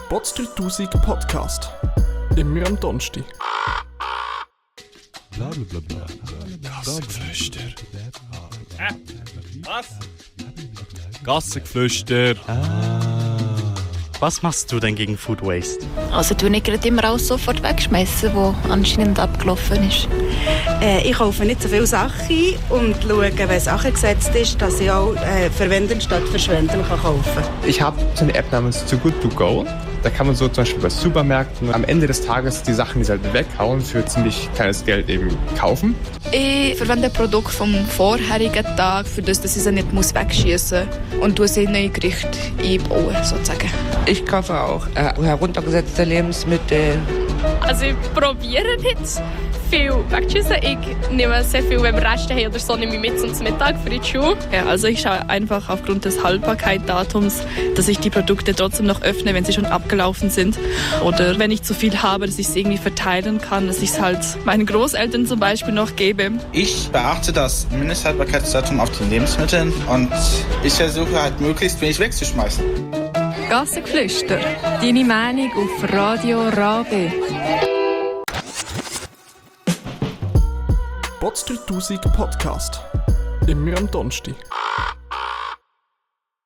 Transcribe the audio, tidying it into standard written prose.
Bots 3000 Podcast. Immer am Donnerstag. Gassengeflüster. Was? Gassengeflüster. Was machst du denn gegen Food Waste? Also du nicht gerade immer alles sofort wegschmeißen, was anscheinend abgelaufen ist. Ich kaufe nicht so viele Sachen ein und schaue, wenn Sachen gesetzt ist, dass ich auch verwenden statt verschwenden kann kaufen. Ich habe so eine App namens Too Good To Go. Da kann man so zum Beispiel bei Supermärkten am Ende des Tages die Sachen, die sie halt weghauen, für ziemlich kleines Geld eben kaufen. Ich verwende Produkte vom vorherigen Tag, für das ich sie nicht wegschießen muss und tue sie in neue Gerichte einbauen, sozusagen. Ich kaufe auch heruntergesetzte Lebensmittel. Also ich probiere nicht viel wegzuschießen. Ich nehme sehr viel, wenn wir Reste haben oder so, nehme ich mit zum Mittag für die Schule. Ja, also ich schaue einfach aufgrund des Haltbarkeitsdatums, dass ich die Produkte trotzdem noch öffne, wenn sie schon abgelaufen sind. Oder wenn ich zu viel habe, dass ich es irgendwie verteilen kann, dass ich es halt meinen Großeltern zum Beispiel noch gebe. Ich beachte das Mindesthaltbarkeitsdatum auf den Lebensmitteln und ich versuche halt möglichst wenig wegzuschmeißen. Gassengeflüster, deine Meinung auf Radio Rabe. Bots 3000 Podcast. Immer am Donnerstag.